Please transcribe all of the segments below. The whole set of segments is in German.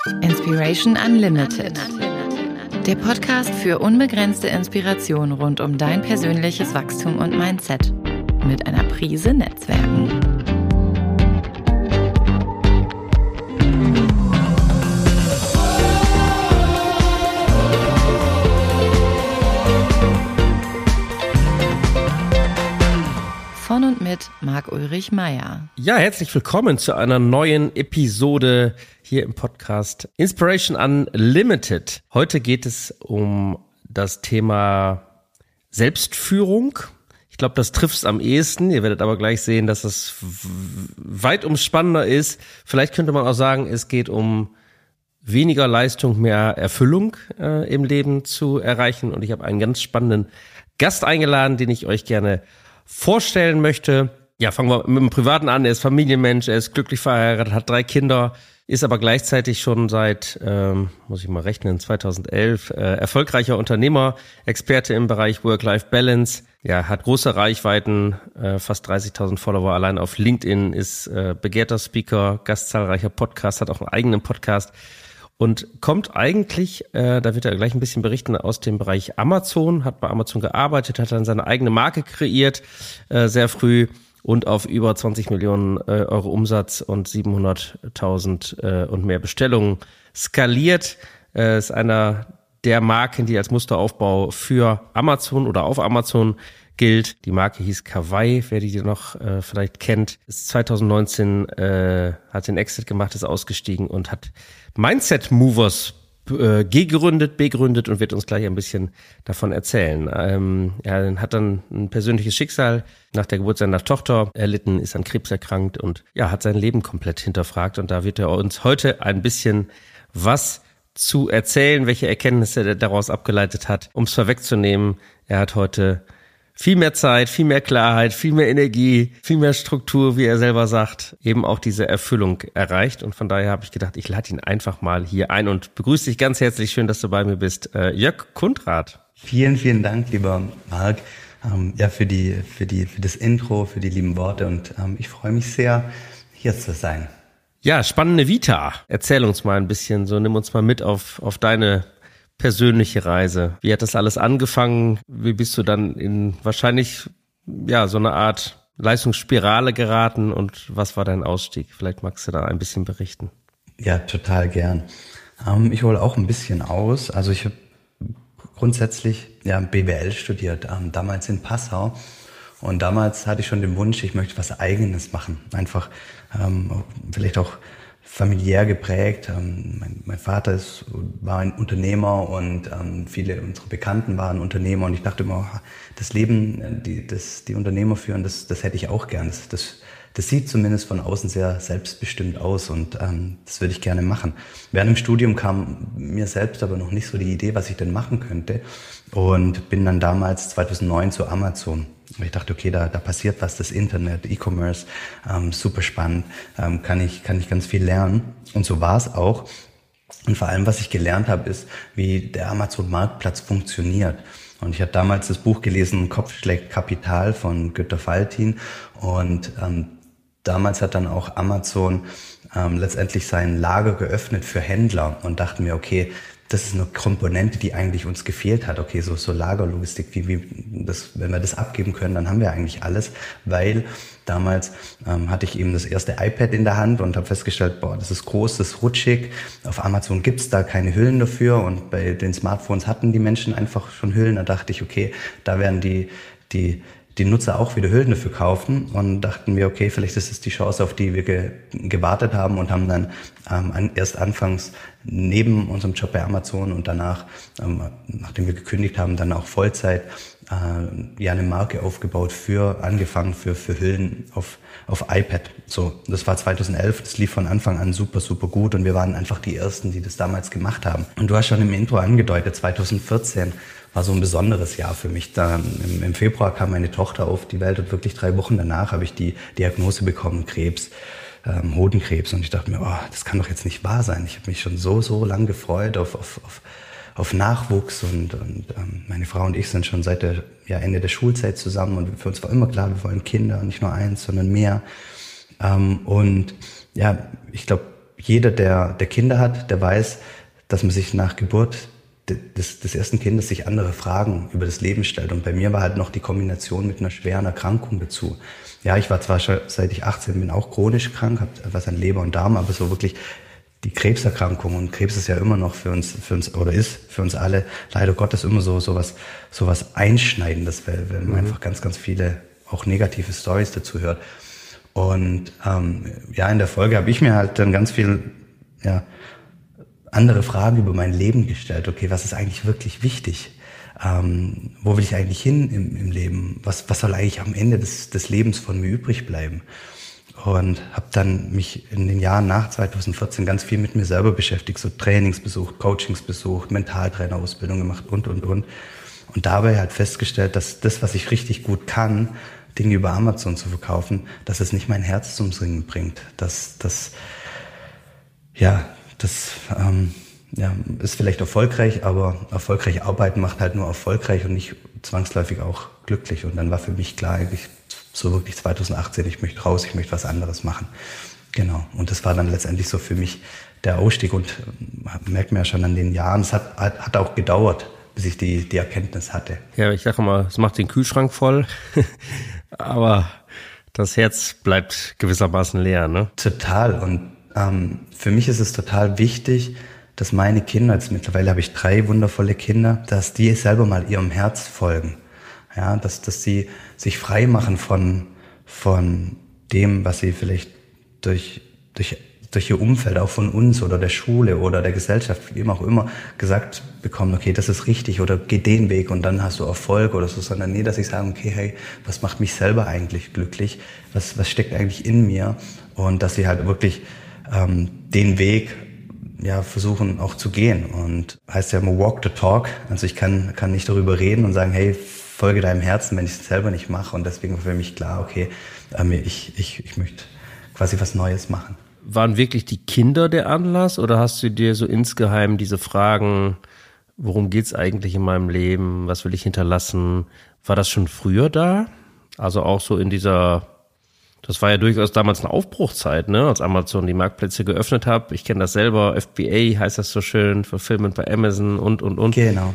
Inspiration Unlimited. Der Podcast für unbegrenzte Inspiration rund um dein persönliches Wachstum und Mindset. Mit einer Prise Netzwerken. Von und mit Marc-Ulrich Meyer. Ja, herzlich willkommen zu einer neuen Episode hier im Podcast Inspiration Unlimited. Heute geht es um das Thema Selbstführung. Ich glaube, das trifft es am ehesten. Ihr werdet aber gleich sehen, dass es weit umspannender ist. Vielleicht könnte man auch sagen, es geht um weniger Leistung, mehr Erfüllung im Leben zu erreichen. Und ich habe einen ganz spannenden Gast eingeladen, den ich euch gerne vorstellen möchte. Ja, fangen wir mit dem Privaten an. Er ist Familienmensch, er ist glücklich verheiratet, hat 3 Kinder, ist aber gleichzeitig schon seit, muss ich mal rechnen, 2011 erfolgreicher Unternehmer, Experte im Bereich Work-Life-Balance. Ja, hat große Reichweiten, fast 30.000 Follower allein auf LinkedIn, ist begehrter Speaker, Gast zahlreicher Podcasts, hat auch einen eigenen Podcast. Und kommt eigentlich, da wird er gleich ein bisschen berichten, aus dem Bereich Amazon, hat bei Amazon gearbeitet, hat dann seine eigene Marke kreiert, sehr früh und auf über 20 Millionen Euro Umsatz und 700.000 und mehr Bestellungen skaliert. Ist einer der Marken, die als Musteraufbau für Amazon oder auf Amazon gilt. Die Marke hieß Kawaii, wer die noch vielleicht kennt. Ist 2019, hat den Exit gemacht, ist ausgestiegen und hat Mindset Movers begründet und wird uns gleich ein bisschen davon erzählen. Er hat dann ein persönliches Schicksal nach der Geburt seiner Tochter erlitten, ist an Krebs erkrankt und ja, hat sein Leben komplett hinterfragt. Und da wird er uns heute ein bisschen was zu erzählen, welche Erkenntnisse er daraus abgeleitet hat. Um es vorwegzunehmen, er hat heute viel mehr Zeit, viel mehr Klarheit, viel mehr Energie, viel mehr Struktur, wie er selber sagt, eben auch diese Erfüllung erreicht. Und von daher habe ich gedacht, ich lade ihn einfach mal hier ein und begrüße dich ganz herzlich. Schön, dass du bei mir bist. Jörg Kundrath. Vielen Dank, lieber Marc, für das Intro, für die lieben Worte und ich freue mich sehr, hier zu sein. Ja, spannende Vita. Erzähl uns mal ein bisschen, so nimm uns mal mit auf deine persönliche Reise. Wie hat das alles angefangen? Wie bist du dann in wahrscheinlich ja so eine Art Leistungsspirale geraten und was war dein Ausstieg? Vielleicht magst du da ein bisschen berichten. Ja, total gern. Ich hole auch ein bisschen aus. Also ich habe grundsätzlich BWL studiert, damals in Passau. Und damals hatte ich schon den Wunsch, ich möchte was Eigenes machen. Einfach vielleicht auch familiär geprägt. Mein Vater war ein Unternehmer und viele unserer Bekannten waren Unternehmer und ich dachte immer, das Leben, die Unternehmer führen, das hätte ich auch gern. Das sieht zumindest von außen sehr selbstbestimmt aus und das würde ich gerne machen. Während dem Studium kam mir selbst aber noch nicht so die Idee, was ich denn machen könnte und bin dann damals 2009 zu Amazon. Ich dachte, okay, da passiert was, das Internet, E-Commerce, super spannend, kann ich ganz viel lernen. Und so war es auch. Und vor allem, was ich gelernt habe, ist, wie der Amazon-Marktplatz funktioniert. Und ich habe damals das Buch gelesen, Kopf schlägt Kapital von Günter Faltin. Und damals hat dann auch Amazon letztendlich sein Lager geöffnet für Händler und dachten mir, okay, das ist eine Komponente, die eigentlich uns gefehlt hat. Okay, so Lagerlogistik, wenn wir das abgeben können, dann haben wir eigentlich alles, weil damals hatte ich eben das erste iPad in der Hand und habe festgestellt, das ist groß, das ist rutschig. Auf Amazon gibt's da keine Hüllen dafür und bei den Smartphones hatten die Menschen einfach schon Hüllen. Da dachte ich, okay, da werden die Nutzer auch wieder Hüllen dafür kaufen und dachten wir, okay, vielleicht ist es die Chance, auf die wir gewartet haben und haben dann erst anfangs neben unserem Job bei Amazon und danach, nachdem wir gekündigt haben, dann auch Vollzeit eine Marke aufgebaut angefangen für Hüllen auf iPad. So, das war 2011, das lief von Anfang an super, super gut und wir waren einfach die Ersten, die das damals gemacht haben. Und du hast schon im Intro angedeutet, 2014 war so ein besonderes Jahr für mich. Da im Februar kam meine Tochter auf die Welt und wirklich 3 Wochen danach habe ich die Diagnose bekommen, Krebs, Hodenkrebs. Und ich dachte mir, das kann doch jetzt nicht wahr sein. Ich habe mich schon so lang gefreut auf Nachwuchs und meine Frau und ich sind schon seit Ende der Schulzeit zusammen und für uns war immer klar, wir wollen Kinder, nicht nur eins, sondern mehr. Und ja, ich glaube, jeder, der Kinder hat, der weiß, dass man sich nach Geburt des ersten Kindes sich andere Fragen über das Leben stellt. Und bei mir war halt noch die Kombination mit einer schweren Erkrankung dazu. Ja, ich war zwar schon, seit ich 18 bin, auch chronisch krank, habe was an Leber und Darm, aber so wirklich die Krebserkrankung, und Krebs ist ja immer noch für uns oder ist für uns alle leider Gottes immer so was Einschneidendes, weil man einfach ganz, ganz viele auch negative Storys dazu hört. Und in der Folge habe ich mir halt dann ganz viel andere Fragen über mein Leben gestellt. Okay, was ist eigentlich wirklich wichtig? Wo will ich eigentlich hin im Leben? Was soll eigentlich am Ende des Lebens von mir übrig bleiben? Und habe dann mich in den Jahren nach 2014 ganz viel mit mir selber beschäftigt, so Trainings besucht, Coachings besucht, Mentaltrainerausbildung gemacht und. Und dabei halt festgestellt, dass das, was ich richtig gut kann, Dinge über Amazon zu verkaufen, dass es nicht mein Herz zum Singen bringt. Das ist vielleicht erfolgreich, aber erfolgreich arbeiten macht halt nur erfolgreich und nicht zwangsläufig auch glücklich. Und dann war für mich klar, so wirklich 2018, ich möchte raus, ich möchte was anderes machen. Genau. Und das war dann letztendlich so für mich der Ausstieg. Und merkt man ja schon an den Jahren, es hat auch gedauert, bis ich die Erkenntnis hatte. Ja, ich sage mal, es macht den Kühlschrank voll, aber das Herz bleibt gewissermaßen leer, ne? Total. Und für mich ist es total wichtig, dass meine Kinder, jetzt mittlerweile habe ich 3 wundervolle Kinder, dass die selber mal ihrem Herz folgen. Ja, dass sie sich frei machen von dem, was sie vielleicht durch ihr Umfeld, auch von uns oder der Schule oder der Gesellschaft, wie auch immer, gesagt bekommen, okay, das ist richtig oder geh den Weg und dann hast du Erfolg oder so, sondern nee, dass ich sage, okay, hey, was macht mich selber eigentlich glücklich? Was steckt eigentlich in mir? Und dass sie halt wirklich den Weg versuchen auch zu gehen. Und heißt ja immer walk the talk. Also ich kann nicht darüber reden und sagen, hey, folge deinem Herzen, wenn ich es selber nicht mache. Und deswegen war für mich klar, okay, ich möchte quasi was Neues machen. Waren wirklich die Kinder der Anlass oder hast du dir so insgeheim diese Fragen, worum geht's eigentlich in meinem Leben, was will ich hinterlassen, war das schon früher da? Also auch so in das war ja durchaus damals eine Aufbruchzeit, ne, als Amazon die Marktplätze geöffnet hat. Ich kenne das selber, FBA heißt das so schön, Fulfillment bei Amazon und. Genau.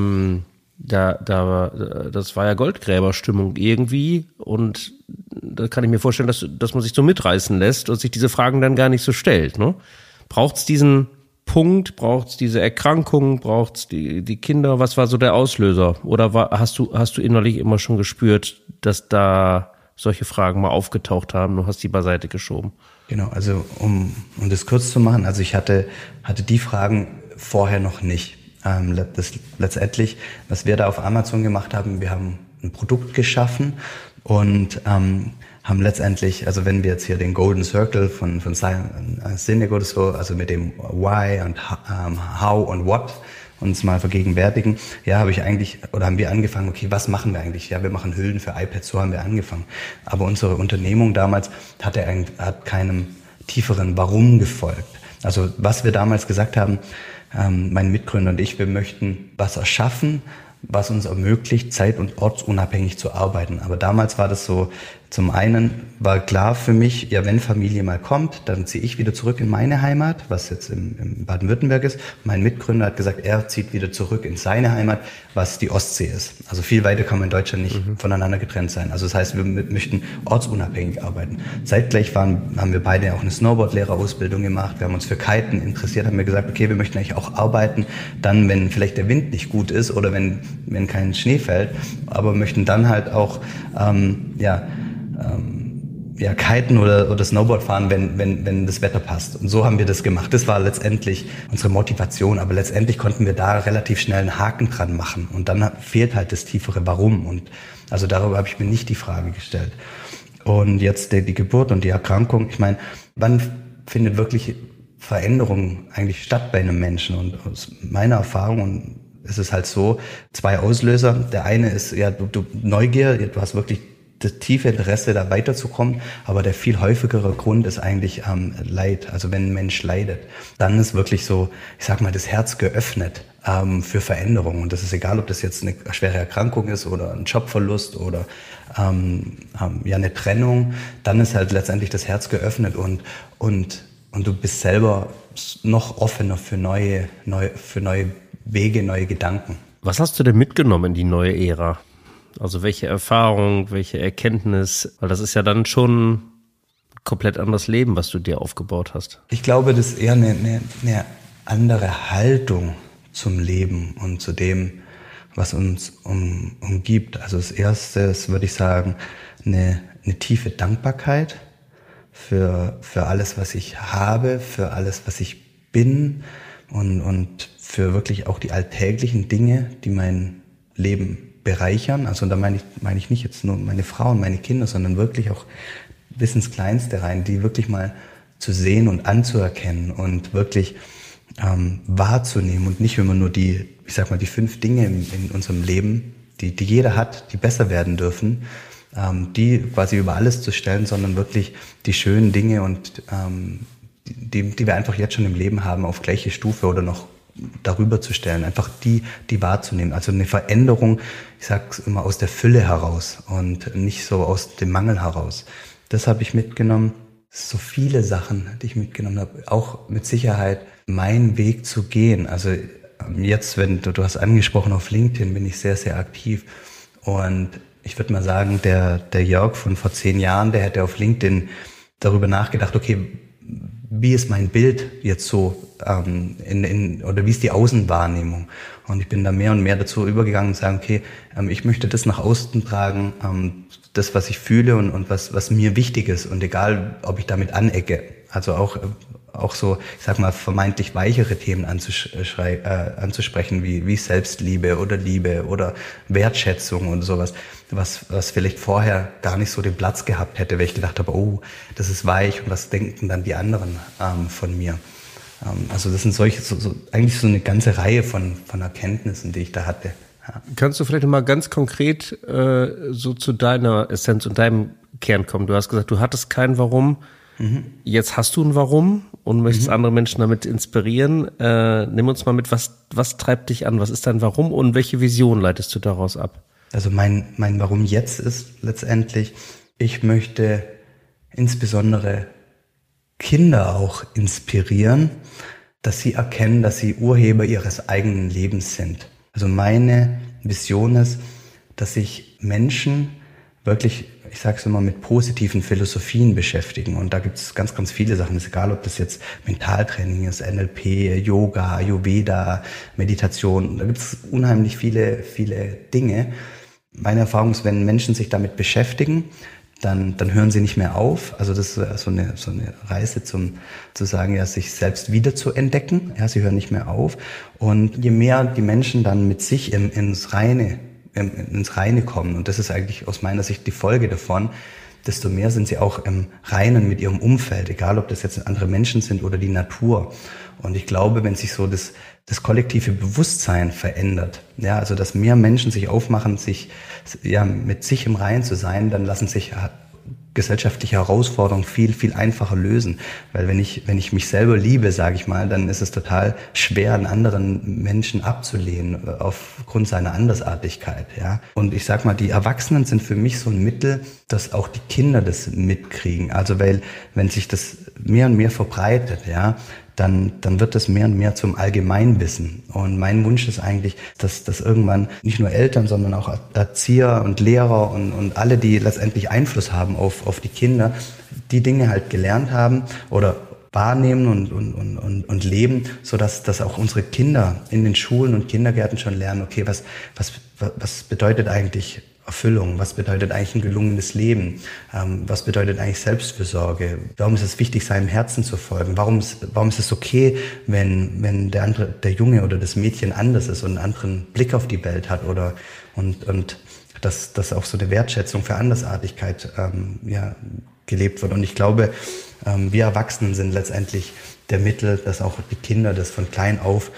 Das war ja Goldgräberstimmung irgendwie und da kann ich mir vorstellen, dass man sich so mitreißen lässt und sich diese Fragen dann gar nicht so stellt, ne? Braucht's diesen Punkt, braucht's diese Erkrankung, braucht's die Kinder, was war so der Auslöser? Oder hast du innerlich immer schon gespürt, dass da solche Fragen mal aufgetaucht haben, du hast die beiseite geschoben? Genau, also um das kurz zu machen, also ich hatte die Fragen vorher noch nicht. Letztendlich, was wir da auf Amazon gemacht haben, wir haben ein Produkt geschaffen und haben letztendlich, also wenn wir jetzt hier den Golden Circle von Sinek oder so, also mit dem Why und How und What uns mal vergegenwärtigen, haben wir angefangen, okay, was machen wir eigentlich? Ja, wir machen Hüllen für iPads, so haben wir angefangen. Aber unsere Unternehmung damals hat keinem tieferen Warum gefolgt. Also was wir damals gesagt haben, mein Mitgründer und ich, wir möchten was erschaffen, was uns ermöglicht, zeit- und ortsunabhängig zu arbeiten. Aber damals war das so, zum einen war klar für mich, ja, wenn Familie mal kommt, dann ziehe ich wieder zurück in meine Heimat, was jetzt im Baden-Württemberg ist. Mein Mitgründer hat gesagt, er zieht wieder zurück in seine Heimat, was die Ostsee ist. Also viel weiter kann man in Deutschland nicht voneinander getrennt sein. Also das heißt, wir möchten ortsunabhängig arbeiten. Zeitgleich haben wir beide auch eine Snowboard-Lehrerausbildung gemacht. Wir haben uns für Kiten interessiert, haben wir gesagt, okay, wir möchten eigentlich auch arbeiten, dann, wenn vielleicht der Wind nicht gut ist oder wenn kein Schnee fällt, aber möchten dann halt auch, Kiten oder Snowboard fahren, wenn das Wetter passt. Und so haben wir das gemacht. Das war letztendlich unsere Motivation. Aber letztendlich konnten wir da relativ schnell einen Haken dran machen. Und dann fehlt halt das tiefere Warum. Und also darüber habe ich mir nicht die Frage gestellt. Und jetzt die Geburt und die Erkrankung. Ich meine, wann findet wirklich Veränderung eigentlich statt bei einem Menschen? Und aus meiner Erfahrung ist es halt so, 2 Auslöser. Der eine ist du Neugier, du hast wirklich das tiefe Interesse, da weiterzukommen, aber der viel häufigere Grund ist eigentlich Leid. Also wenn ein Mensch leidet, dann ist wirklich so, ich sag mal, das Herz geöffnet für Veränderung. Und das ist egal, ob das jetzt eine schwere Erkrankung ist oder ein Jobverlust oder eine Trennung, dann ist halt letztendlich das Herz geöffnet und du bist selber noch offener für neue Wege, neue Gedanken. Was hast du denn mitgenommen in die neue Ära? Also welche Erfahrung, welche Erkenntnis? Weil das ist ja dann schon ein komplett anderes Leben, was du dir aufgebaut hast. Ich glaube, das ist eher eine andere Haltung zum Leben und zu dem, was uns umgibt. Also das Erste ist, würde ich sagen, eine tiefe Dankbarkeit für alles, was ich habe, für alles, was ich bin und für wirklich auch die alltäglichen Dinge, die mein Leben bereichern. Also da meine ich nicht jetzt nur meine Frau und meine Kinder, sondern wirklich auch bis ins Kleinste rein, die wirklich mal zu sehen und anzuerkennen und wirklich wahrzunehmen und nicht immer nur die 5 Dinge in unserem Leben, die jeder hat, die besser werden dürfen, die quasi über alles zu stellen, sondern wirklich die schönen Dinge und die wir einfach jetzt schon im Leben haben, auf gleiche Stufe oder noch darüber zu stellen, einfach die wahrzunehmen. Also eine Veränderung, ich sag's immer, aus der Fülle heraus und nicht so aus dem Mangel heraus. Das habe ich mitgenommen. So viele Sachen, die ich mitgenommen habe, auch mit Sicherheit meinen Weg zu gehen. Also jetzt, wenn du hast angesprochen, auf LinkedIn bin ich sehr, sehr aktiv und ich würde mal sagen, der Jörg von vor 10 Jahren, der hätte auf LinkedIn darüber nachgedacht, okay, wie ist mein Bild jetzt so oder wie ist die Außenwahrnehmung? Und ich bin da mehr und mehr dazu übergegangen und sagen, okay, ich möchte das nach außen tragen, das, was ich fühle und was mir wichtig ist und egal, ob ich damit anecke. Also auch so, ich sag mal, vermeintlich weichere Themen anzusprechen, wie Selbstliebe oder Wertschätzung und sowas, was vielleicht vorher gar nicht so den Platz gehabt hätte, weil ich gedacht habe, oh, das ist weich und was denken dann die anderen von mir? Also das sind eigentlich so eine ganze Reihe von Erkenntnissen, die ich da hatte. Ja. Kannst du vielleicht mal ganz konkret so zu deiner Essenz und deinem Kern kommen? Du hast gesagt, du hattest kein Warum. Jetzt hast du ein Warum und möchtest andere Menschen damit inspirieren. Nimm uns mal mit, was treibt dich an? Was ist dein Warum und welche Vision leitest du daraus ab? Also mein Warum jetzt ist letztendlich, ich möchte insbesondere Kinder auch inspirieren, dass sie erkennen, dass sie Urheber ihres eigenen Lebens sind. Also meine Vision ist, dass sich Menschen wirklich, ich sage es immer, mit positiven Philosophien beschäftigen. Und da gibt es ganz, ganz viele Sachen. Es ist egal, ob das jetzt Mentaltraining ist, NLP, Yoga, Ayurveda, Meditation. Da gibt es unheimlich viele, viele Dinge. Meine Erfahrung ist, wenn Menschen sich damit beschäftigen, dann hören sie nicht mehr auf. Also das ist so eine Reise zu sagen, ja, sich selbst wieder zu entdecken. Ja, sie hören nicht mehr auf. Und je mehr die Menschen dann mit sich ins Reine kommen, und das ist eigentlich aus meiner Sicht die Folge davon, desto mehr sind sie auch im Reinen mit ihrem Umfeld, egal ob das jetzt andere Menschen sind oder die Natur. Und ich glaube, wenn sich so das kollektive Bewusstsein verändert, ja, also dass mehr Menschen sich aufmachen, mit sich im Reinen zu sein, dann lassen sich gesellschaftliche Herausforderungen viel, viel einfacher lösen. Weil wenn ich mich selber liebe, sage ich mal, dann ist es total schwer, einen anderen Menschen abzulehnen aufgrund seiner Andersartigkeit. Ja. Und ich sag mal, die Erwachsenen sind für mich so ein Mittel, dass auch die Kinder das mitkriegen. Also weil, wenn sich das mehr und mehr verbreitet, ja, dann wird das mehr und mehr zum Allgemeinwissen. Und mein Wunsch ist eigentlich, dass irgendwann nicht nur Eltern, sondern auch Erzieher und Lehrer und alle, die letztendlich Einfluss haben auf die Kinder, die Dinge halt gelernt haben oder wahrnehmen und leben, sodass auch unsere Kinder in den Schulen und Kindergärten schon lernen, okay, was bedeutet eigentlich Erfüllung? Was bedeutet eigentlich ein gelungenes Leben? Was bedeutet eigentlich Selbstfürsorge? Warum ist es wichtig, seinem Herzen zu folgen? Warum ist es okay, wenn der Junge oder das Mädchen anders ist und einen anderen Blick auf die Welt hat und dass auch so eine Wertschätzung für Andersartigkeit gelebt wird. Und ich glaube, wir Erwachsenen sind letztendlich der Mittel, dass auch die Kinder das von klein auf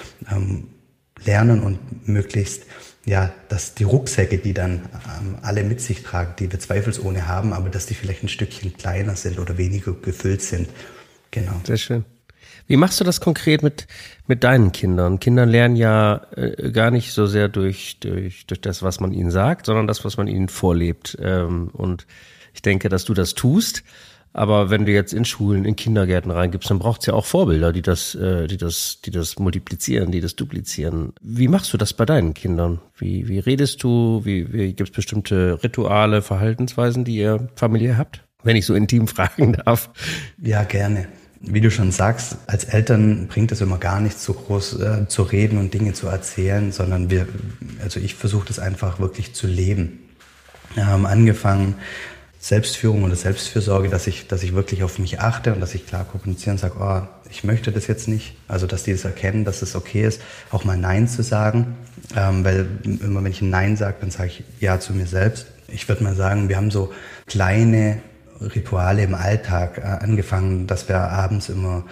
lernen und möglichst dass die Rucksäcke, die dann alle mit sich tragen, die wir zweifelsohne haben, aber dass die vielleicht ein Stückchen kleiner sind oder weniger gefüllt sind. Genau. Sehr schön. Wie machst du das konkret mit deinen Kindern? Kinder lernen ja gar nicht so sehr durch das, was man ihnen sagt, sondern das, was man ihnen vorlebt. Und ich denke, dass du das tust. Aber wenn du jetzt in Schulen, in Kindergärten reingibst, dann braucht es ja auch Vorbilder, die das multiplizieren, die das duplizieren. Wie machst du das bei deinen Kindern? Wie redest du? Wie gibt es bestimmte Rituale, Verhaltensweisen, die ihr familiär habt? Wenn ich so intim fragen darf. Ja, gerne. Wie du schon sagst, als Eltern bringt es immer gar nichts, so groß zu reden und Dinge zu erzählen, sondern ich versuche das einfach wirklich zu leben. Wir haben angefangen, Selbstführung oder Selbstfürsorge, dass ich wirklich auf mich achte und dass ich klar kommuniziere und sage, oh, ich möchte das jetzt nicht. Also, dass die das erkennen, dass es okay ist, auch mal Nein zu sagen. Weil immer wenn ich ein Nein sage, dann sage ich Ja zu mir selbst. Ich würde mal sagen, wir haben so kleine Rituale im Alltag angefangen, dass wir abends immer,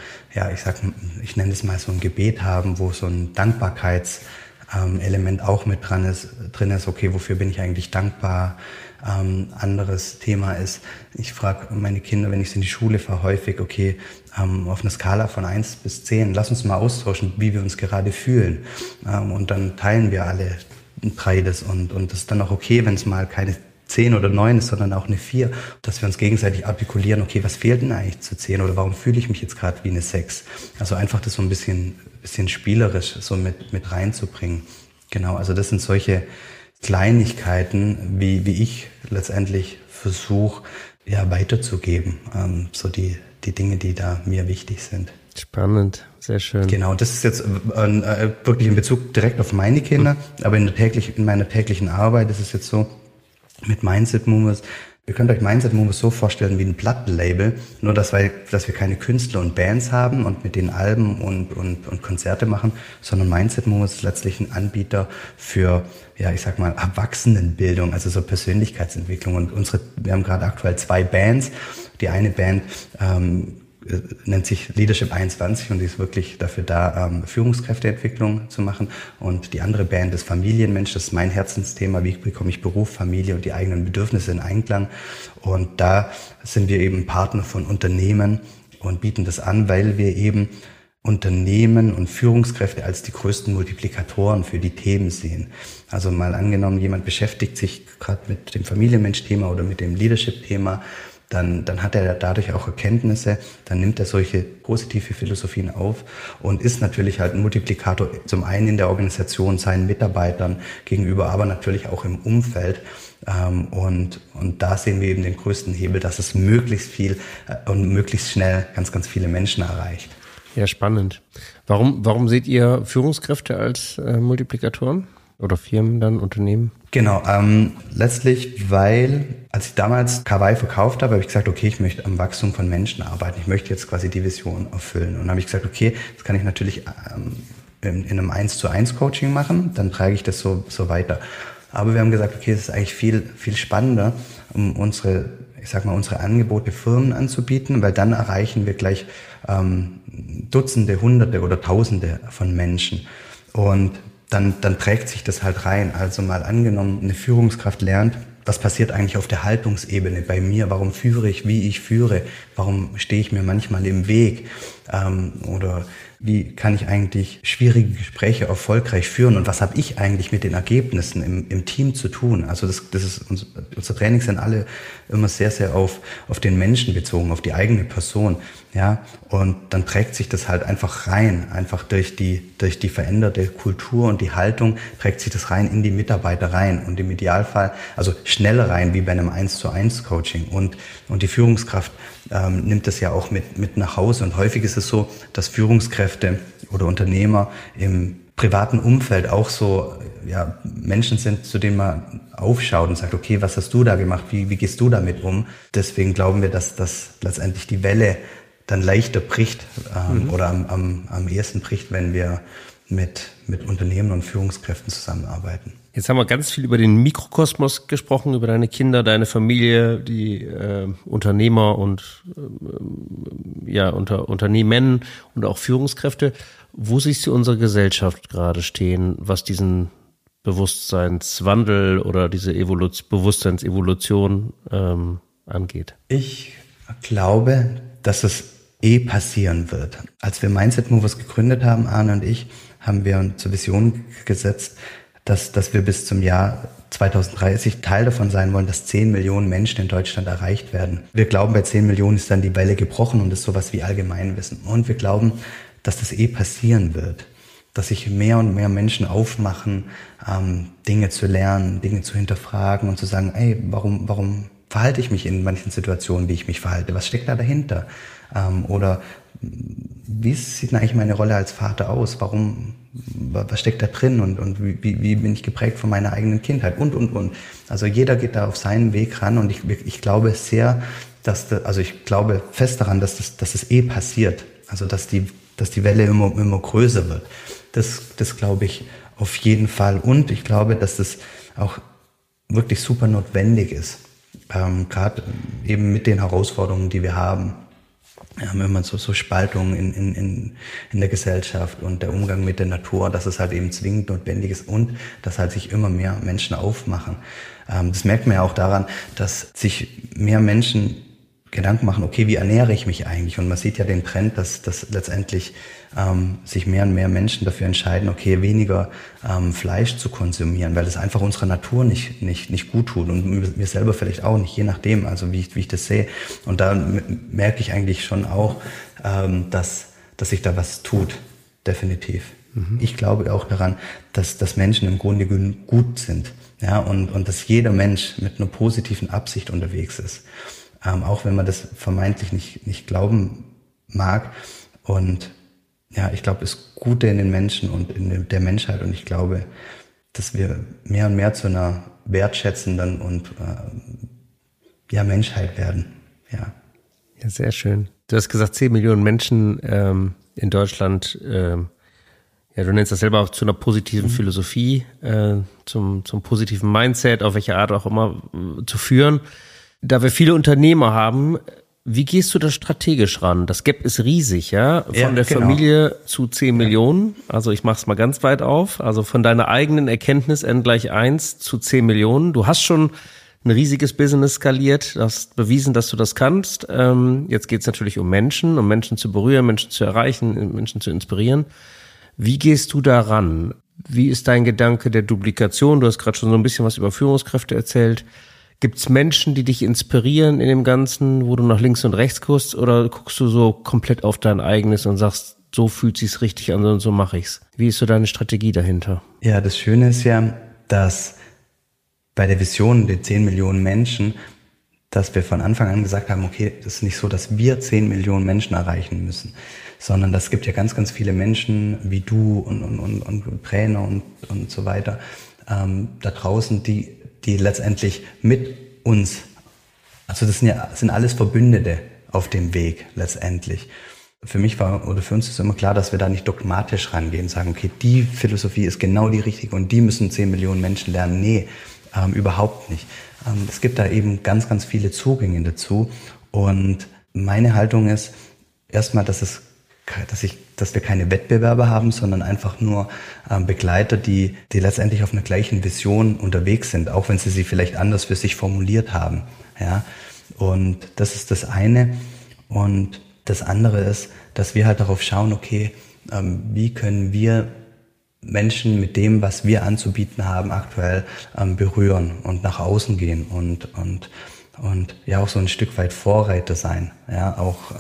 ich nenne es mal so ein Gebet haben, wo so ein Dankbarkeitselement auch mit drin ist, okay, wofür bin ich eigentlich dankbar? Anderes Thema ist, ich frage meine Kinder, wenn ich sie in die Schule fahre, häufig, okay, auf einer Skala von 1 bis 10, lass uns mal austauschen, wie wir uns gerade fühlen. Und dann teilen wir alle 3 das und das ist dann auch okay, wenn es mal keine 10 oder 9 ist, sondern auch eine 4, dass wir uns gegenseitig artikulieren, okay, was fehlt denn eigentlich zu 10 oder warum fühle ich mich jetzt gerade wie eine 6? Also einfach das so ein bisschen spielerisch so mit reinzubringen. Genau, also das sind solche Kleinigkeiten, wie ich letztendlich versuche, weiterzugeben. So die Dinge, die da mir wichtig sind. Spannend, sehr schön. Genau, das ist jetzt wirklich in Bezug direkt auf meine Kinder, aber in meiner täglichen Arbeit ist es jetzt so, mit Mindset Movers. Ihr könnt euch Mindset Movers so vorstellen wie ein Plattenlabel, nur dass wir keine Künstler und Bands haben und mit denen Alben und Konzerte machen, sondern Mindset Movers ist letztlich ein Anbieter für, Erwachsenenbildung, also so Persönlichkeitsentwicklung. Und wir haben gerade aktuell 2 Bands. Die eine Band nennt sich Leadership 21 und die ist wirklich dafür da, Führungskräfteentwicklung zu machen. Und die andere Band ist Familienmensch, das ist mein Herzensthema, wie bekomme ich Beruf, Familie und die eigenen Bedürfnisse in Einklang. Und da sind wir eben Partner von Unternehmen und bieten das an, weil wir eben Unternehmen und Führungskräfte als die größten Multiplikatoren für die Themen sehen. Also mal angenommen, jemand beschäftigt sich gerade mit dem Familienmensch-Thema oder mit dem Leadership-Thema, dann hat er dadurch auch Erkenntnisse, dann nimmt er solche positive Philosophien auf und ist natürlich halt ein Multiplikator, zum einen in der Organisation, seinen Mitarbeitern gegenüber, aber natürlich auch im Umfeld. Und da sehen wir eben den größten Hebel, dass es möglichst viel und möglichst schnell ganz, ganz viele Menschen erreicht. Ja, spannend. Warum seht ihr Führungskräfte als Multiplikatoren? Oder Firmen dann, Unternehmen? Genau, letztlich, weil als ich damals Kawaii verkauft habe ich gesagt, okay, ich möchte am Wachstum von Menschen arbeiten. Ich möchte jetzt quasi die Vision erfüllen. Und dann habe ich gesagt, okay, das kann ich natürlich in einem 1:1 Coaching machen, dann trage ich das so weiter. Aber wir haben gesagt, okay, es ist eigentlich viel, viel spannender, um unsere Angebote Firmen anzubieten, weil dann erreichen wir gleich Dutzende, Hunderte oder Tausende von Menschen. Und dann trägt sich das halt rein. Also mal angenommen, eine Führungskraft lernt, was passiert eigentlich auf der Haltungsebene bei mir? Warum führe ich, wie ich führe? Warum stehe ich mir manchmal im Weg? Oder wie kann ich eigentlich schwierige Gespräche erfolgreich führen? Und was habe ich eigentlich mit den Ergebnissen im Team zu tun? Also das ist unsere Trainings sind alle immer sehr, sehr auf den Menschen bezogen, auf die eigene Person. Ja, und dann trägt sich das halt einfach rein, einfach durch die veränderte Kultur und die Haltung trägt sich das rein in die Mitarbeiter rein und im Idealfall, also schneller rein wie bei einem 1:1 Coaching und die Führungskraft nimmt das ja auch mit nach Hause und häufig ist es so, dass Führungskräfte oder Unternehmer im privaten Umfeld auch so Menschen sind, zu denen man aufschaut und sagt, okay, was hast du da gemacht, wie gehst du damit um? Deswegen glauben wir, dass das letztendlich die Welle dann leichter bricht oder am ehesten bricht, wenn wir mit Unternehmen und Führungskräften zusammenarbeiten. Jetzt haben wir ganz viel über den Mikrokosmos gesprochen, über deine Kinder, deine Familie, die Unternehmer und Unternehmen und auch Führungskräfte. Wo siehst du unsere Gesellschaft gerade stehen, was diesen Bewusstseinswandel oder diese Bewusstseinsevolution angeht? Ich glaube, dass es passieren wird. Als wir Mindset Movers gegründet haben, Arne und ich, haben wir zur Vision gesetzt, dass wir bis zum Jahr 2030 Teil davon sein wollen, dass 10 Millionen Menschen in Deutschland erreicht werden. Wir glauben, bei 10 Millionen ist dann die Welle gebrochen und ist sowas wie Allgemeinwissen. Und wir glauben, dass das passieren wird, dass sich mehr und mehr Menschen aufmachen, Dinge zu lernen, Dinge zu hinterfragen und zu sagen, warum verhalte ich mich in manchen Situationen, wie ich mich verhalte? Was steckt da dahinter? Oder wie sieht denn eigentlich meine Rolle als Vater aus? Was steckt da drin und wie bin ich geprägt von meiner eigenen Kindheit und. Also jeder geht da auf seinen Weg ran und ich glaube sehr, ich glaube fest daran, dass es passiert. Also dass die Welle immer größer wird. Das glaube ich auf jeden Fall. Und ich glaube, dass das auch wirklich super notwendig ist. Gerade eben mit den Herausforderungen, die wir haben. Wir haben immer so Spaltungen in der Gesellschaft und der Umgang mit der Natur, dass es halt eben zwingend notwendig ist und dass halt sich immer mehr Menschen aufmachen. Das merkt man ja auch daran, dass sich mehr Menschen Gedanken machen, okay, wie ernähre ich mich eigentlich? Und man sieht ja den Trend, dass letztendlich sich mehr und mehr Menschen dafür entscheiden, okay, weniger Fleisch zu konsumieren, weil es einfach unserer Natur nicht gut tut und mir selber vielleicht auch nicht, je nachdem, also wie ich das sehe. Und da merke ich eigentlich schon auch, dass sich da was tut, definitiv. Mhm. Ich glaube auch daran, dass Menschen im Grunde gut sind, ja, und dass jeder Mensch mit einer positiven Absicht unterwegs ist. Auch wenn man das vermeintlich nicht glauben mag. Und ja, ich glaube, das Gute in den Menschen und in der Menschheit. Und ich glaube, dass wir mehr und mehr zu einer wertschätzenden und Menschheit werden. Ja, sehr schön. Du hast gesagt, 10 Millionen Menschen in Deutschland, du nennst das selber auch zu einer positiven Philosophie, zum positiven Mindset, auf welche Art auch immer, zu führen. Da wir viele Unternehmer haben, wie gehst du da strategisch ran? Das Gap ist riesig, ja? Von der Familie zu 10 Millionen. Also ich mach's mal ganz weit auf. Also von deiner eigenen Erkenntnis N=1 zu 10 Millionen. Du hast schon ein riesiges Business skaliert. Du hast bewiesen, dass du das kannst. Jetzt geht's natürlich um Menschen zu berühren, Menschen zu erreichen, Menschen zu inspirieren. Wie gehst du da ran? Wie ist dein Gedanke der Duplikation? Du hast gerade schon so ein bisschen was über Führungskräfte erzählt. Gibt es Menschen, die dich inspirieren in dem Ganzen, wo du nach links und rechts guckst, oder guckst du so komplett auf dein eigenes und sagst, so fühlt sich's richtig an und so mache ich's? Wie ist so deine Strategie dahinter? Ja, das Schöne ist ja, dass bei der Vision der 10 Millionen Menschen, dass wir von Anfang an gesagt haben, okay, das ist nicht so, dass wir 10 Millionen Menschen erreichen müssen, sondern es gibt ja ganz, ganz viele Menschen wie du und Trainer und so weiter da draußen, die letztendlich mit uns, also das sind alles Verbündete auf dem Weg letztendlich. Für mich für uns ist immer klar, dass wir da nicht dogmatisch rangehen, sagen, okay, die Philosophie ist genau die richtige und die müssen 10 Millionen Menschen lernen. Nee, überhaupt nicht. Es gibt da eben ganz, ganz viele Zugänge dazu und meine Haltung ist erstmal, dass wir keine Wettbewerber haben, sondern einfach nur Begleiter, die letztendlich auf einer gleichen Vision unterwegs sind, auch wenn sie vielleicht anders für sich formuliert haben. Ja? Und das ist das eine. Und das andere ist, dass wir halt darauf schauen, okay, wie können wir Menschen mit dem, was wir anzubieten haben, aktuell berühren und nach außen gehen und ja auch so ein Stück weit Vorreiter sein, ja, auch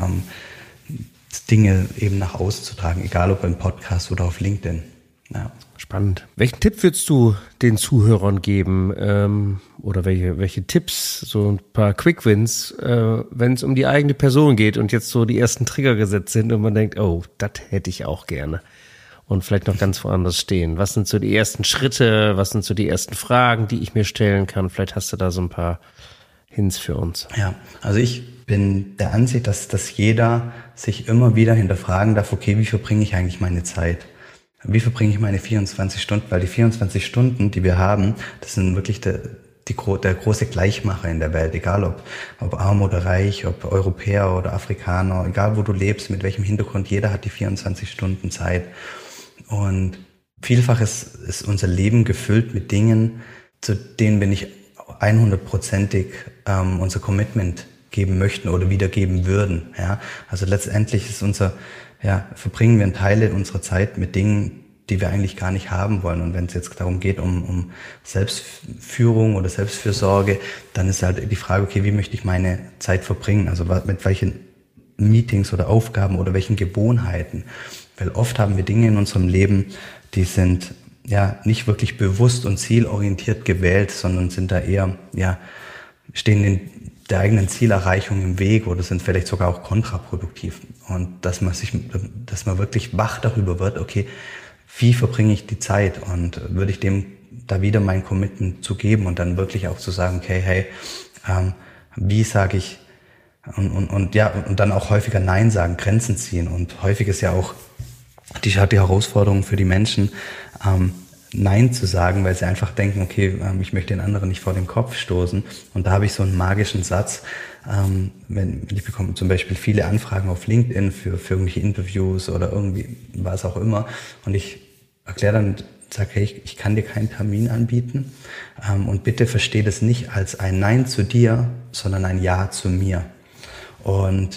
Dinge eben nach außen zu tragen, egal ob im Podcast oder auf LinkedIn. Ja. Spannend. Welchen Tipp würdest du den Zuhörern geben oder welche Tipps, so ein paar Quick Wins, wenn es um die eigene Person geht und jetzt so die ersten Trigger gesetzt sind und man denkt, oh, das hätte ich auch gerne und vielleicht noch ganz woanders stehen. Was sind so die ersten Schritte, was sind so die ersten Fragen, die ich mir stellen kann? Vielleicht hast du da so ein paar Hints für uns. Ja, also ich bin der Ansicht, dass jeder sich immer wieder hinterfragen darf, okay, wie verbringe ich eigentlich meine Zeit? Wie verbringe ich meine 24 Stunden? Weil die 24 Stunden, die wir haben, das sind wirklich der große Gleichmacher in der Welt. Egal ob arm oder reich, ob Europäer oder Afrikaner, egal wo du lebst, mit welchem Hintergrund, jeder hat die 24 Stunden Zeit. Und vielfach ist unser Leben gefüllt mit Dingen, zu denen wir nicht 100%ig unser Commitment geben möchten oder wiedergeben würden. Ja? Also letztendlich ist verbringen wir Teile unserer Zeit mit Dingen, die wir eigentlich gar nicht haben wollen. Und wenn es jetzt darum geht, um Selbstführung oder Selbstfürsorge, dann ist halt die Frage, okay, wie möchte ich meine Zeit verbringen? Also mit welchen Meetings oder Aufgaben oder welchen Gewohnheiten? Weil oft haben wir Dinge in unserem Leben, die sind ja nicht wirklich bewusst und zielorientiert gewählt, sondern sind da eher, stehen in der eigenen Zielerreichung im Weg oder sind vielleicht sogar auch kontraproduktiv. Und dass man wirklich wach darüber wird, okay, wie verbringe ich die Zeit? Und würde ich dem da wieder mein Commitment zu geben und dann wirklich auch zu sagen, okay, hey, wie sage ich, und dann auch häufiger Nein sagen, Grenzen ziehen. Und häufig ist ja auch die Herausforderung für die Menschen, Nein zu sagen, weil sie einfach denken, okay, ich möchte den anderen nicht vor den Kopf stoßen. Und da habe ich so einen magischen Satz, ich bekomme zum Beispiel viele Anfragen auf LinkedIn für irgendwelche Interviews oder irgendwie was auch immer. Und ich erkläre dann, sage, hey, ich kann dir keinen Termin anbieten. Und bitte versteh das nicht als ein Nein zu dir, sondern ein Ja zu mir. Und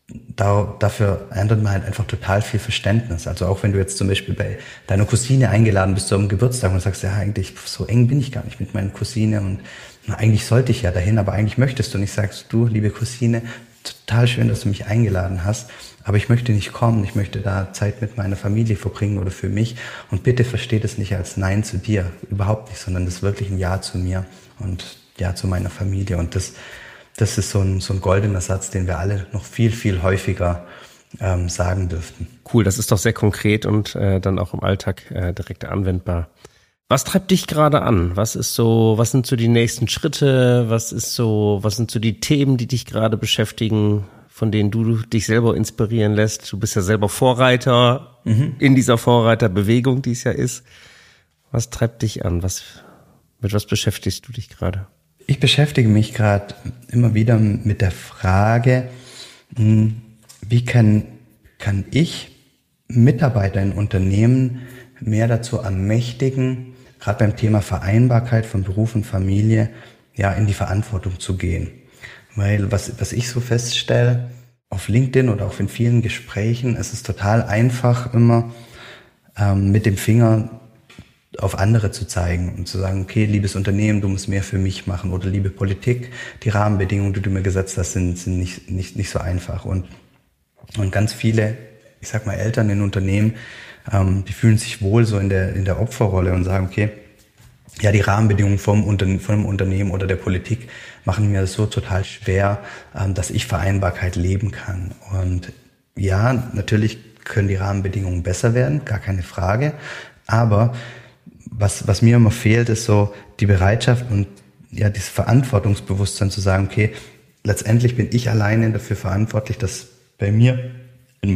dafür ändert man halt einfach total viel Verständnis. Also auch wenn du jetzt zum Beispiel bei deiner Cousine eingeladen bist zu einem Geburtstag und sagst, ja, eigentlich so eng bin ich gar nicht mit meiner Cousine und eigentlich sollte ich ja dahin, aber eigentlich möchtest du nicht. Sagst du, liebe Cousine, total schön, dass du mich eingeladen hast, aber ich möchte nicht kommen, ich möchte da Zeit mit meiner Familie verbringen oder für mich und bitte versteh das nicht als Nein zu dir, überhaupt nicht, sondern das ist wirklich ein Ja zu mir und Ja zu meiner Familie und das ist so ein goldener Satz, den wir alle noch viel, viel häufiger sagen dürften. Cool, das ist doch sehr konkret und dann auch im Alltag direkt anwendbar. Was treibt dich gerade an? Was sind so die nächsten Schritte? Was sind so die Themen, die dich gerade beschäftigen, von denen du dich selber inspirieren lässt? Du bist ja selber Vorreiter in dieser Vorreiterbewegung, die es ja ist. Was treibt dich an? Mit was beschäftigst du dich gerade? Ich beschäftige mich gerade immer wieder mit der Frage, wie kann ich Mitarbeiter in Unternehmen mehr dazu ermächtigen, gerade beim Thema Vereinbarkeit von Beruf und Familie, in die Verantwortung zu gehen. Weil was ich so feststelle, auf LinkedIn oder auch in vielen Gesprächen, es ist total einfach immer mit dem Finger auf andere zu zeigen und zu sagen, okay, liebes Unternehmen, du musst mehr für mich machen oder liebe Politik, die Rahmenbedingungen, die du mir gesetzt hast, sind nicht so einfach. Und ganz viele, ich sag mal Eltern in Unternehmen, die fühlen sich wohl so in der Opferrolle und sagen, okay, ja, die Rahmenbedingungen vom Unternehmen oder der Politik machen mir das so total schwer, dass ich Vereinbarkeit leben kann. Und ja, natürlich können die Rahmenbedingungen besser werden, gar keine Frage, aber was mir immer fehlt, ist so die Bereitschaft und dieses Verantwortungsbewusstsein zu sagen, okay, letztendlich bin ich alleine dafür verantwortlich, dass bei mir in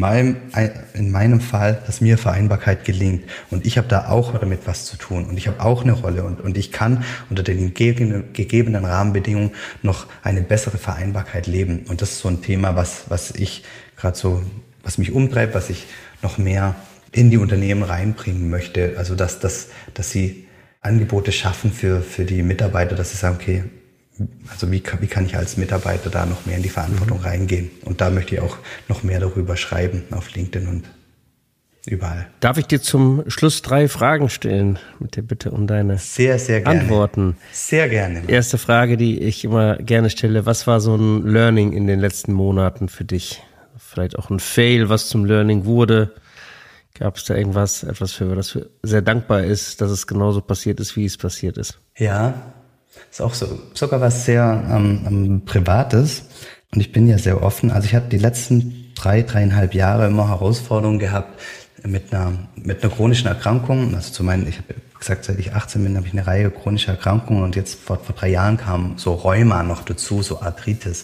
meinem Fall, dass mir Vereinbarkeit gelingt. Und ich habe da auch damit was zu tun. Und ich habe auch eine Rolle. Und ich kann unter den gegebenen Rahmenbedingungen noch eine bessere Vereinbarkeit leben. Und das ist so ein Thema, was ich gerade so, was mich umtreibt, was ich noch mehr in die Unternehmen reinbringen möchte. Also dass sie Angebote schaffen für die Mitarbeiter, dass sie sagen, okay, also wie kann ich als Mitarbeiter da noch mehr in die Verantwortung reingehen? Und da möchte ich auch noch mehr darüber schreiben auf LinkedIn und überall. Darf ich dir zum Schluss 3 Fragen stellen, mit der Bitte um deine sehr, sehr gerne. Antworten? Sehr gerne. Erste Frage, die ich immer gerne stelle, was war so ein Learning in den letzten Monaten für dich? Vielleicht auch ein Fail, was zum Learning wurde? Gab es da etwas, für das sehr dankbar ist, dass es genauso passiert ist, wie es passiert ist? Ja, ist auch so, sogar was sehr Privates. Und ich bin ja sehr offen. Also ich habe die letzten 3,5 Jahre immer Herausforderungen gehabt mit einer chronischen Erkrankung. Also ich habe gesagt, seit ich 18 bin, habe ich eine Reihe chronischer Erkrankungen. Und jetzt vor 3 Jahren kam so Rheuma noch dazu, so Arthritis.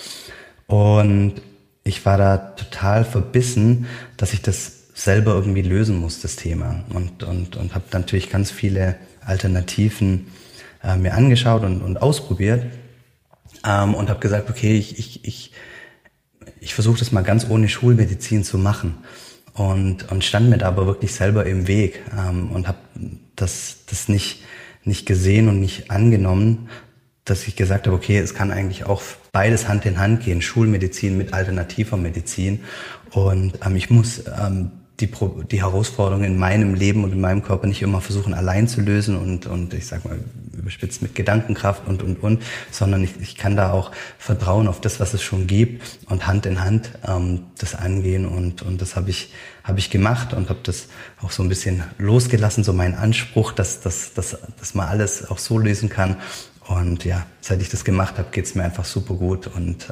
Und ich war da total verbissen, dass ich das selber irgendwie lösen muss, das Thema. Und habe natürlich ganz viele Alternativen mir angeschaut und ausprobiert und habe gesagt, okay, ich versuche das mal ganz ohne Schulmedizin zu machen und stand mir da aber wirklich selber im Weg und habe das nicht gesehen und nicht angenommen, dass ich gesagt habe, okay, es kann eigentlich auch beides Hand in Hand gehen, Schulmedizin mit alternativer Medizin und ich muss die Herausforderungen in meinem Leben und in meinem Körper nicht immer versuchen allein zu lösen und ich sag mal überspitzt mit Gedankenkraft und, sondern ich kann da auch vertrauen auf das, was es schon gibt und Hand in Hand das angehen und das habe ich gemacht und habe das auch so ein bisschen losgelassen, so mein Anspruch, dass man alles auch so lösen kann. Und ja, seit ich das gemacht habe, geht's mir einfach super gut und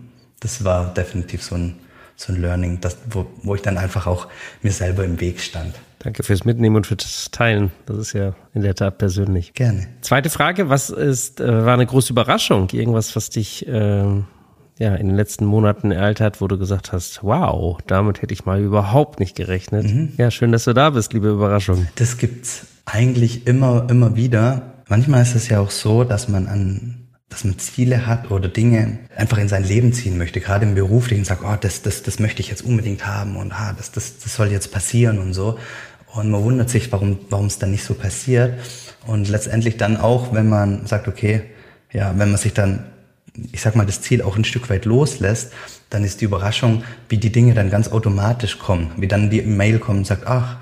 das war definitiv so ein Learning, wo ich dann einfach auch mir selber im Weg stand. Danke fürs Mitnehmen und fürs Teilen. Das ist ja in der Tat persönlich. Gerne. Zweite Frage, was war eine große Überraschung? Irgendwas, was dich in den letzten Monaten ereilt hat, wo du gesagt hast, wow, damit hätte ich mal überhaupt nicht gerechnet. Mhm. Ja, schön, dass du da bist, liebe Überraschung. Das gibt's eigentlich immer wieder. Manchmal ist es ja auch so, dass man Ziele hat oder Dinge einfach in sein Leben ziehen möchte, gerade im Beruflichen, sagt, oh, das möchte ich jetzt unbedingt haben und das soll jetzt passieren und so. Und man wundert sich, warum es dann nicht so passiert. Und letztendlich dann auch, wenn man sagt, okay, ja, wenn man sich dann, ich sag mal, das Ziel auch ein Stück weit loslässt, dann ist die Überraschung, wie die Dinge dann ganz automatisch kommen, wie dann die Mail kommt und sagt, ach,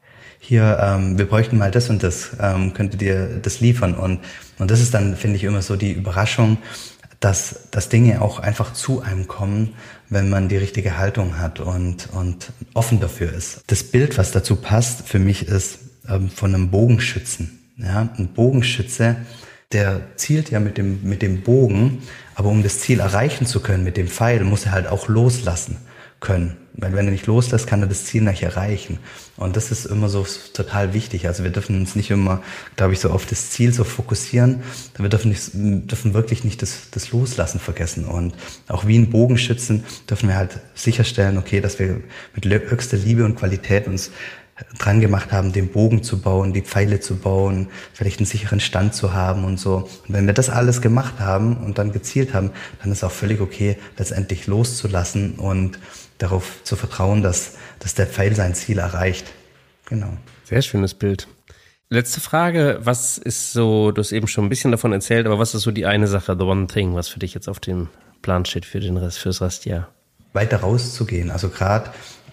hier, wir bräuchten mal das und das, könntet ihr das liefern? Und das ist dann, finde ich, immer so die Überraschung, dass Dinge auch einfach zu einem kommen, wenn man die richtige Haltung hat und offen dafür ist. Das Bild, was dazu passt, für mich ist von einem Bogenschützen. Ja, ein Bogenschütze, der zielt ja mit dem Bogen, aber um das Ziel erreichen zu können mit dem Pfeil, muss er halt auch loslassen können. Weil wenn er nicht loslässt, kann er das Ziel nicht erreichen. Und das ist immer so total wichtig. Also wir dürfen uns nicht immer, glaube ich, so auf das Ziel so fokussieren. Wir dürfen wirklich nicht das Loslassen vergessen. Und auch wie ein Bogenschützen dürfen wir halt sicherstellen, okay, dass wir mit höchster Liebe und Qualität uns dran gemacht haben, den Bogen zu bauen, die Pfeile zu bauen, vielleicht einen sicheren Stand zu haben und so. Und wenn wir das alles gemacht haben und dann gezielt haben, dann ist auch völlig okay, letztendlich loszulassen und darauf zu vertrauen, dass der Pfeil sein Ziel erreicht. Genau. Sehr schönes Bild. Letzte Frage, was ist so, du hast eben schon ein bisschen davon erzählt, aber was ist so die eine Sache, the one thing, was für dich jetzt auf dem Plan steht fürs Restjahr? Weiter rauszugehen. Also gerade,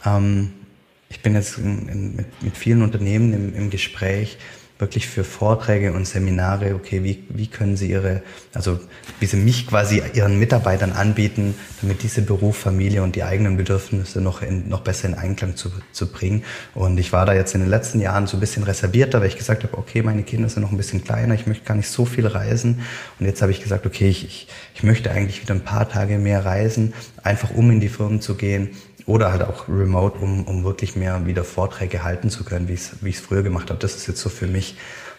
ich bin jetzt mit vielen Unternehmen im Gespräch, wirklich für Vorträge und Seminare, okay, wie können sie wie sie mich quasi ihren Mitarbeitern anbieten, damit diese Beruf, Familie und die eigenen Bedürfnisse noch besser in Einklang zu bringen. Und ich war da jetzt in den letzten Jahren so ein bisschen reservierter, weil ich gesagt habe, okay, meine Kinder sind noch ein bisschen kleiner, ich möchte gar nicht so viel reisen. Und jetzt habe ich gesagt, okay, ich möchte eigentlich wieder ein paar Tage mehr reisen, einfach um in die Firmen zu gehen. Oder halt auch remote, um wirklich mehr wieder Vorträge halten zu können, wie ich es früher gemacht habe. Das ist jetzt so für mich,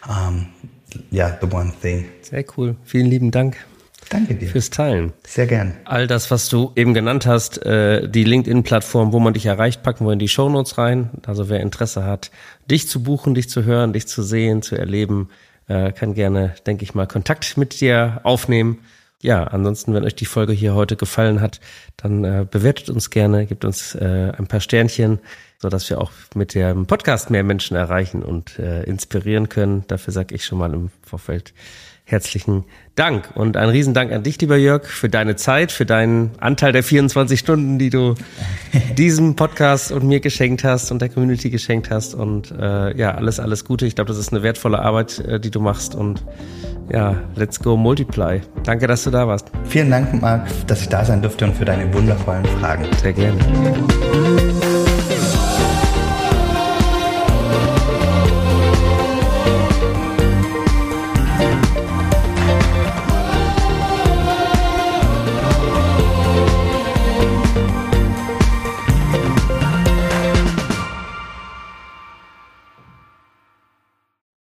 the one thing. Sehr cool. Vielen lieben Dank. Danke dir. Fürs Teilen. Sehr gern. All das, was du eben genannt hast, die LinkedIn-Plattform, wo man dich erreicht, packen wir in die Shownotes rein. Also wer Interesse hat, dich zu buchen, dich zu hören, dich zu sehen, zu erleben, kann gerne, denke ich mal, Kontakt mit dir aufnehmen. Ja, ansonsten, wenn euch die Folge hier heute gefallen hat, dann bewertet uns gerne, gebt uns ein paar Sternchen, sodass wir auch mit dem Podcast mehr Menschen erreichen und inspirieren können. Dafür sage ich schon mal im Vorfeld herzlichen Dank. Und ein Riesendank an dich, lieber Jörg, für deine Zeit, für deinen Anteil der 24 Stunden, die du diesem Podcast und mir geschenkt hast und der Community geschenkt hast. Und alles Gute. Ich glaube, das ist eine wertvolle Arbeit, die du machst. Und ja, let's go multiply. Danke, dass du da warst. Vielen Dank, Marc, dass ich da sein durfte und für deine wundervollen Fragen. Sehr gerne.